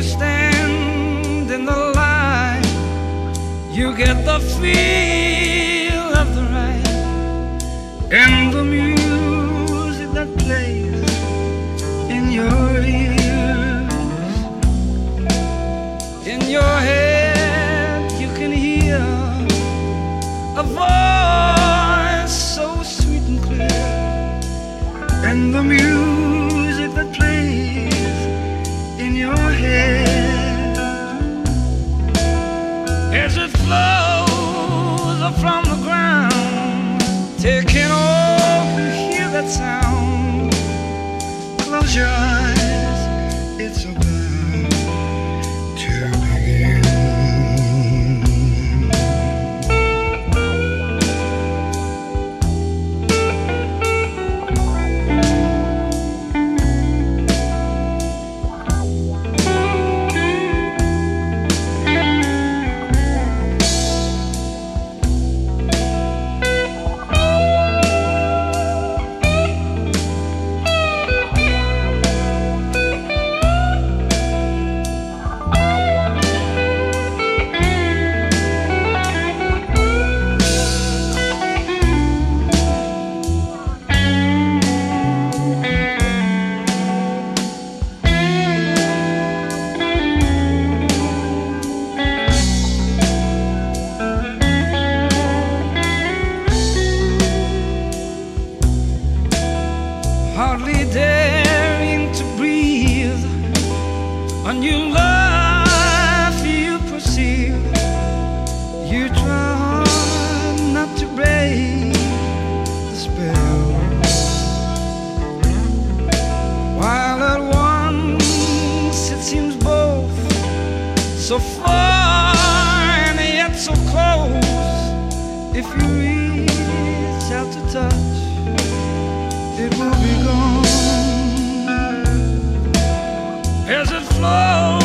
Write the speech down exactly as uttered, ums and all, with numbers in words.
stand in the light, you get the feel of the ride, and the music that plays in your ears. In your head you can hear a voice so sweet and clear, and the music that plays in your head, as it flows up from the ground, taking off, you hear that sound. Close your eyes, it's about to begin. Hardly daring to breathe, a new life you perceive. You try hard not to break the spell, while at once it seems both so far and yet so close. If you reach out to touch, it will be gone as it flows.